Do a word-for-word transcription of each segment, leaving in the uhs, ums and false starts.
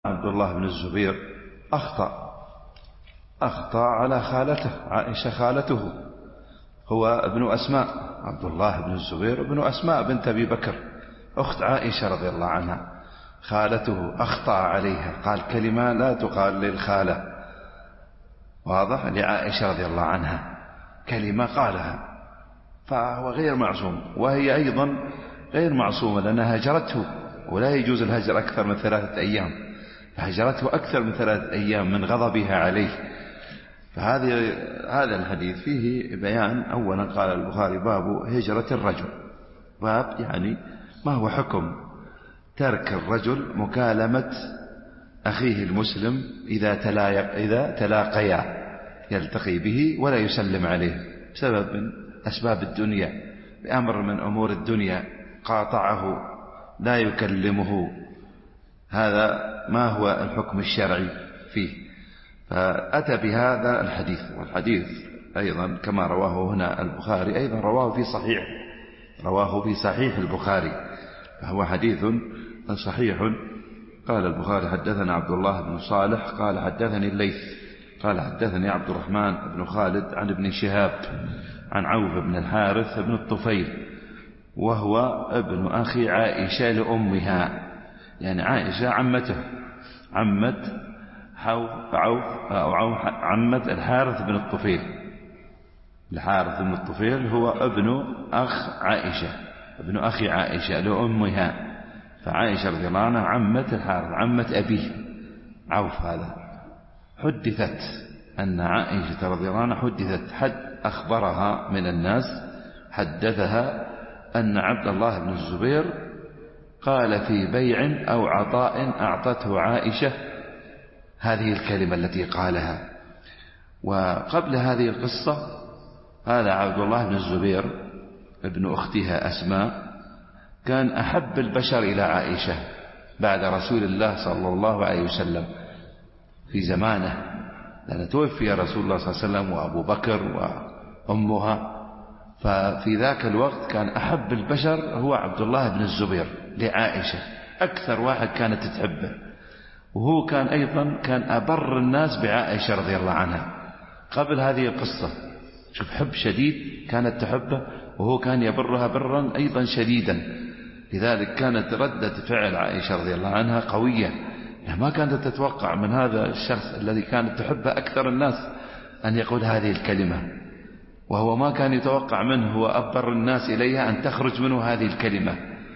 عبد الله بن الزبير أخطأ أخطأ على خالته عائشة خالته، هو ابن أسماء، عبد الله بن الزبير ابن أسماء بنت أبي بكر أخت عائشة رضي الله عنها، خالته أخطأ عليها، قال كلمة لا تقال للخالة، واضح، لعائشة رضي الله عنها كلمة قالها، فهو غير معصوم، وهي أيضا غير معصومة لأنها هجرته، ولا يجوز الهجر أكثر من ثلاثة أيام، فهجرته أكثر من ثلاثة أيام من غضبها عليه. فهذه هذا الحديث فيه بيان. أولا قال البخاري باب هجرة الرجل، باب يعني ما هو حكم ترك الرجل مكالمة أخيه المسلم إذا تلاقيا إذا تلاقيا يلتقي به ولا يسلم عليه بسبب من أسباب الدنيا، بأمر من أمور الدنيا قاطعه لا يكلمه، هذا ما هو الحكم الشرعي فيه؟ فأتى بهذا الحديث، والحديث أيضا كما رواه هنا البخاري أيضا رواه في صحيح رواه في صحيح البخاري، فهو حديث صحيح. قال البخاري حدثنا عبد الله بن صالح قال حدثني الليث قال حدثني عبد الرحمن بن خالد عن ابن شهاب عن عوف بن الحارث بن الطفيل، وهو ابن أخي عائشة لأمها، يعني عائشة عمته، عمت عوف أو عوف عمت الحارث بن الطفيل. الحارث بن الطفيل هو ابن أخ عائشة، ابن أخي عائشة لأمها، فعائشة رضي الله عنها عمت الحارث، عمت أبيه عوف. هذا حدثت أن عائشة رضي الله عنها حدثت حد أخبرها من الناس، حدثها أن عبد الله بن الزبير قال في بيع أو عطاء أعطته عائشة هذه الكلمة التي قالها. وقبل هذه القصة هذا عبد الله بن الزبير ابن أختها أسماء كان أحب البشر إلى عائشة بعد رسول الله صلى الله عليه وسلم في زمانه، لأن توفي رسول الله صلى الله عليه وسلم وأبو بكر وأمها، ففي ذاك الوقت كان أحب البشر هو عبد الله بن الزبير لعائشة، أكثر واحد كانت تحبه، وهو كان أيضا كان أبر الناس بعائشة رضي الله عنها قبل هذه القصة. شوف حب شديد كانت تحبه، وهو كان يبرها برا أيضا شديدا، لذلك كانت ردة فعل عائشة رضي الله عنها قوية، ما كانت تتوقع من هذا الشخص الذي كانت تحبه أكثر الناس أن يقول هذه الكلمة، وهو ما كان يتوقع منه، هو أبر الناس إليها أن تخرج منه هذه الكلمة.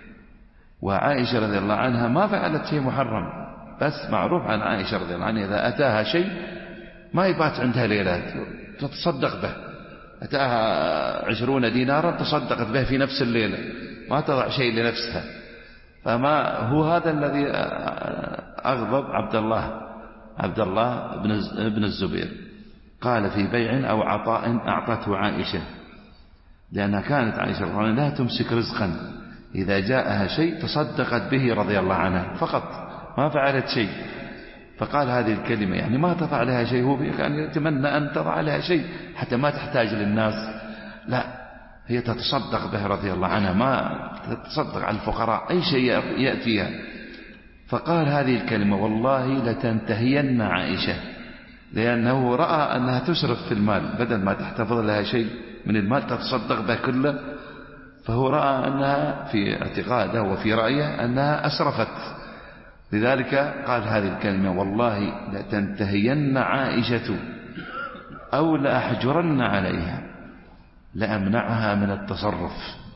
وعائشة رضي الله عنها ما فعلت شيء محرم، بس معروف عن عائشة رضي الله عنها إذا أتاها شيء ما يبات عندها ليلة تتصدق به، أتاها عشرون دينارا تصدقت به في نفس الليلة، ما تضع شيء لنفسها. فما هو هذا الذي أغضب عبد الله عبد الله بن الزبير. قال في بيع أو عطاء أعطته عائشة، لأنها كانت عائشة رضي الله عنها لا تمسك رزقا، إذا جاءها شيء تصدقت به رضي الله عنها فقط، ما فعلت شيء. فقال هذه الكلمة يعني ما تضع لها شيء، هو كان يتمنى أن تضع لها شيء حتى ما تحتاج للناس، لا هي تتصدق به رضي الله عنها، ما تتصدق على الفقراء أي شيء يأتيها. فقال هذه الكلمة والله لتنتهين عائشة، لأنه رأى أنها تسرف في المال، بدل ما تحتفظ لها شيء من المال تتصدق به كله، فهو رأى أنها في اعتقاده وفي رأيه أنها أسرفت، لذلك قال هذه الكلمة والله لتنتهين عائشة أو لأحجرن عليها، لأمنعها من التصرف،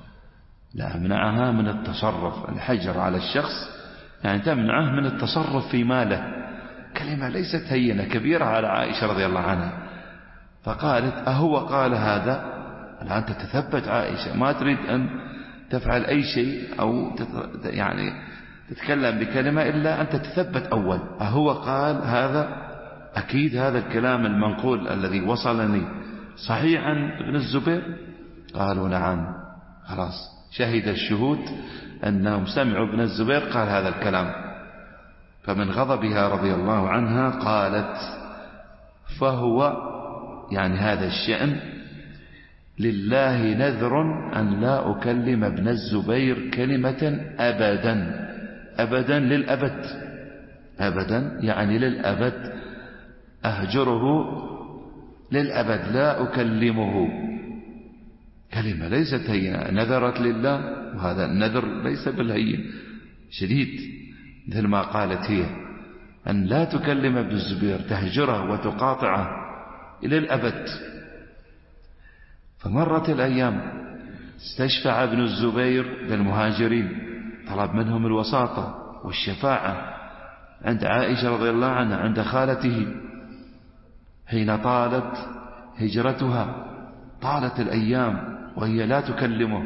لأمنعها من التصرف. الحجر على الشخص يعني تمنعه من التصرف في ماله، كلمة ليست هينة كبيرة على عائشة رضي الله عنها. فقالت أهو قال هذا؟ الآن تتثبت عائشة، ما تريد أن تفعل أي شيء أو يعني تتكلم بكلمة إلا أن تتثبت أول، أهو قال هذا؟ أكيد هذا الكلام المنقول الذي وصلني صحيح عن ابن الزبير؟ قالوا نعم. خلاص شهد الشهود أنهم سمعوا ابن الزبير قال هذا الكلام. فمن غضبها رضي الله عنها قالت فهو يعني هذا الشأن لله نذر أن لا أكلم ابن الزبير كلمة أبدا، أبدا للأبد، أبدا يعني للأبد، أهجره للأبد لا أكلمه. كلمة ليست هينة، نذرت لله، وهذا النذر ليس بالهين، شديد، مثل ما قالت هي أن لا تكلم ابن الزبير، تهجره وتقاطعه إلى الأبد. فمرت الأيام، استشفع ابن الزبير بالمهاجرين، طلب منهم الوساطة والشفاعة عند عائشة رضي الله عنها عند خالته حين طالت هجرتها، طالت الأيام وهي لا تكلمه.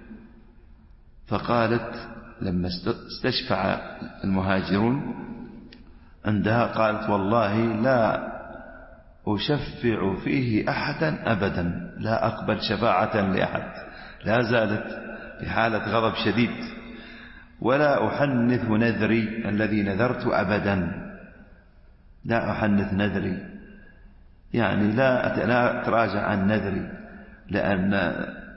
فقالت لما استشفع المهاجرون عندها قالت والله لا أشفع فيه أحدا أبدا، لا أقبل شفاعة لأحد، لا زالت في حالة غضب شديد، ولا أحنث نذري الذي نذرت أبدا، لا أحنث نذري يعني لا لا أتراجع عن نذري، لأن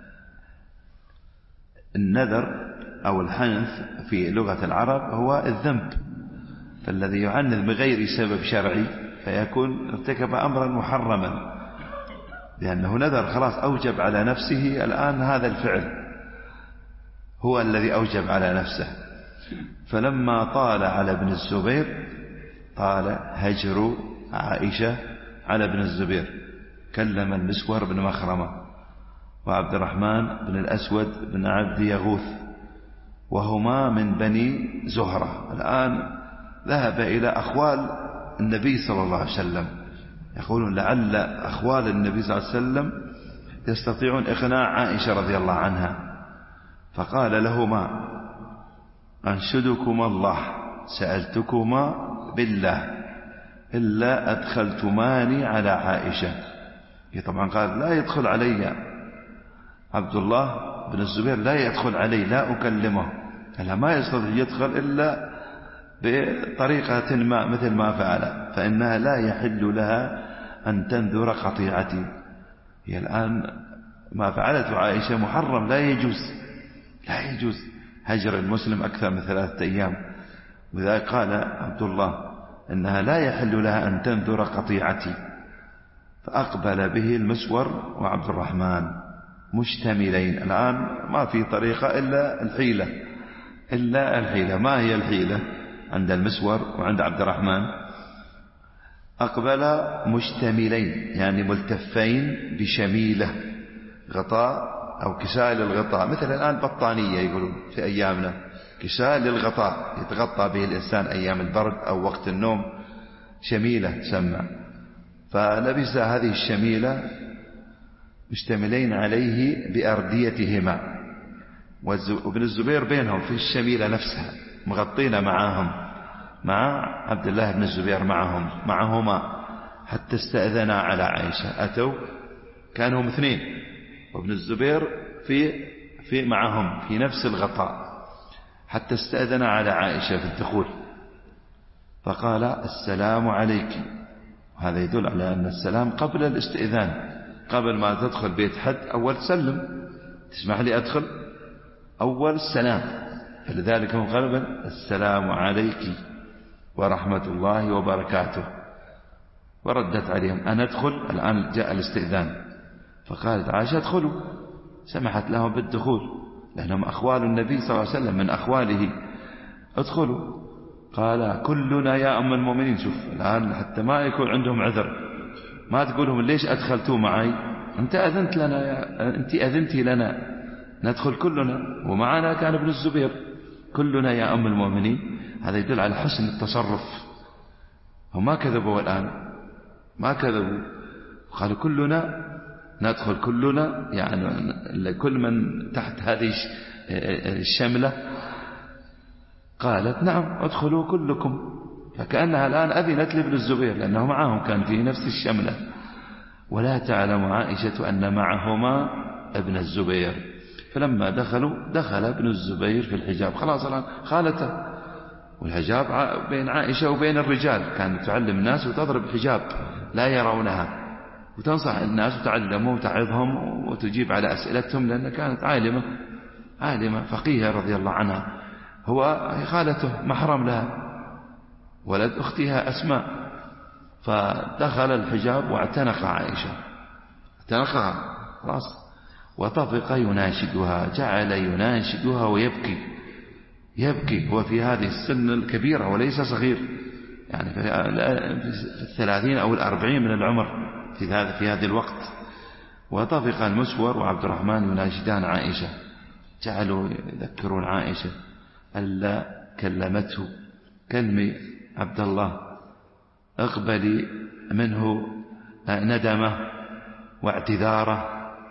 النذر أو الحنث في لغة العرب هو الذنب، فالذي يعنث بغير سبب شرعي فيكون ارتكب أمرا محرما، لأنه نذر خلاص أوجب على نفسه الآن هذا الفعل هو الذي أوجب على نفسه. فلما طال على ابن الزبير طال هجر عائشة على ابن الزبير، كلم المسور بن مخرمة وعبد الرحمن بن الأسود بن عبد يغوث، وهما من بني زهرة. الآن ذهب إلى أخوال النبي صلى الله عليه وسلم، يقولون لعل أخوال النبي صلى الله عليه وسلم يستطيعون إقناع عائشة رضي الله عنها. فقال لهما أنشدكما الله سألتكما بالله إلا أدخلتماني على عائشة. طبعا قال لا يدخل علي عبد الله بن الزبير، لا يدخل علي، لا أكلمه، قال ما يستطيع يدخل إلا بطريقة ما مثل ما فعل، فإنها لا يحل لها أن تنذر قطيعتي. هي الآن ما فعلته عائشة محرم، لا يجوز، لا يجوز هجر المسلم أكثر من ثلاثة أيام. وذلك قال عبد الله إنها لا يحل لها أن تنذر قطيعتي. فأقبل به المسور وعبد الرحمن مشتملين. الآن ما في طريقة إلا الحيلة، إلا الحيلة. ما هي الحيلة عند المسور وعند عبد الرحمن؟ أقبل مشتملين يعني ملتفين بشميلة، غطاء أو كساء للغطاء، مثل الآن بطانية يقولون في أيامنا، كساء للغطاء يتغطى به الإنسان أيام البرد أو وقت النوم، شميلة تسمى. فلبس هذه الشميلة مشتملين عليه بأرديتهما، وابن الزبير بينهم في الشميلة نفسها مغطين معهم، مع عبد الله بن الزبير معهم معهما، حتى استأذنا على عائشة. أتوا كانوا اثنين وابن الزبير في في معهم في نفس الغطاء، حتى استأذن على عائشة في الدخول، فقال السلام عليك. وهذا يدل على أن السلام قبل الاستئذان، قبل ما تدخل بيت حد أول سلم، تسمح لي أدخل، أول السلام. فلذلك هم غالبا السلام عليك ورحمة الله وبركاته. وردت عليهم أن أدخل، الآن جاء الاستئذان. فقالت عائشة ادخلوا، سمحت لهم بالدخول لأنهم أخوال النبي صلى الله عليه وسلم من أخواله، ادخلوا. قال كلنا يا أم المؤمنين. شوف الآن حتى ما يكون عندهم عذر، ما تقولهم ليش أدخلتوا معي، أنت أذنت لنا يا أنت أذنتي لنا ندخل كلنا، ومعنا كان ابن الزبير. كلنا يا أم المؤمنين، هذا يدل على حسن التصرف. هم ما كذبوا الآن، ما كذبوا، قالوا كلنا ندخل كلنا، يعني كل من تحت هذه الشملة. قالت نعم ادخلوا كلكم، فكأنها الآن أذنت لابن الزبير لأنه معهم كان في نفس الشملة. ولا تعلم عائشة أن معهما ابن الزبير. فلما دخلوا دخل ابن الزبير في الحجاب، خلاص الآن خالته، والحجاب بين عائشة وبين الرجال، كانت تعلم الناس وتضرب حجاب لا يرونها، وتنصح الناس وتعلمهم وتعظهم وتجيب على أسئلتهم، لأنها كانت عالمة عالمة فقيهة رضي الله عنها. هو خالته محرم لها، ولد أختها أسماء، فدخل الحجاب واعتنق عائشة، اعتنقها خلاص، وطفق يناشدها، جعل يناشدها ويبكي، يبكي هو في هذه السن الكبيرة وليس صغير، يعني في الثلاثين أو الأربعين من العمر في هذا في هذا الوقت. وطفق المسور وعبد الرحمن يناشدان عائشة، جعلوا يذكرون عائشة ألا كلمته، كلمي عبد الله، اقبلي منه ندمه واعتذاره،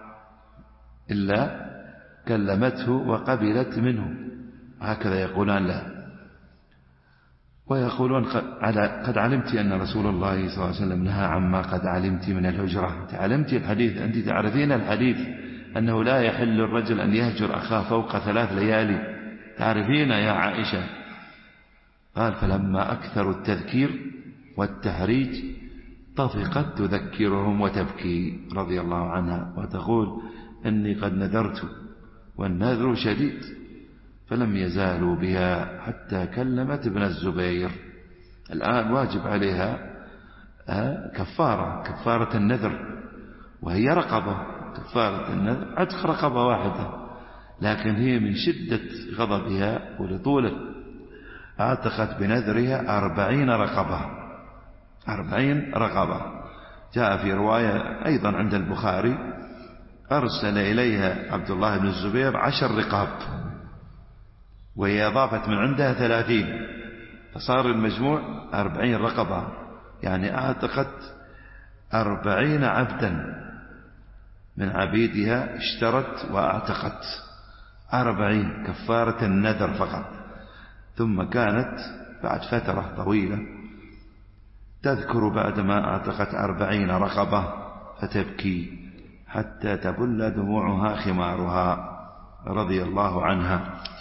إلا كلمته وقبلت منه، هكذا يقولان لا. ويقولون قد علمت أن رسول الله صلى الله عليه وسلم نهى عما قد علمت من الهجرة، تعلمت الحديث، أنت تعرفين الحديث أنه لا يحل الرجل أن يهجر أخاه فوق ثلاث ليالي، تعرفين يا عائشة. قال فلما أكثر التذكير والتحريج طفقت تذكرهم وتبكي رضي الله عنها، وتقول إني قد نذرت والنذر شديد، فلم يزالوا بها حتى كلمت ابن الزبير. الآن واجب عليها كفارة، كفارة النذر، وهي رقبة، كفارة النذر عتق رقبة واحدة، لكن هي من شدة غضبها ولطوله اعتقت بنذرها أربعين رقبة، أربعين رقبة. جاء في رواية أيضا عند البخاري أرسل إليها عبد الله بن الزبير عشر رقاب، وهي أضافت من عندها ثلاثين، فصار المجموع أربعين رقبة، يعني أعتقت أربعين عبدا من عبيدها، اشترت وأعتقت أربعين كفارة النذر فقط. ثم كانت بعد فترة طويلة تذكر بعدما أعتقت أربعين رقبة فتبكي حتى تبل دموعها خمارها رضي الله عنها.